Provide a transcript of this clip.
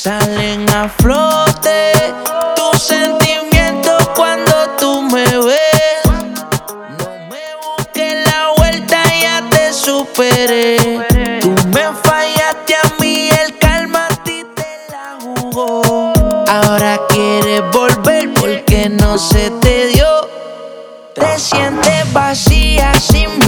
Salen a flote tus sentimientos cuando tú me ves. No me busques la vuelta, ya te superé. Tú me fallaste a mí, el karma a ti te la jugó. Ahora quieres volver porque no se te dio. Te sientes vacía sin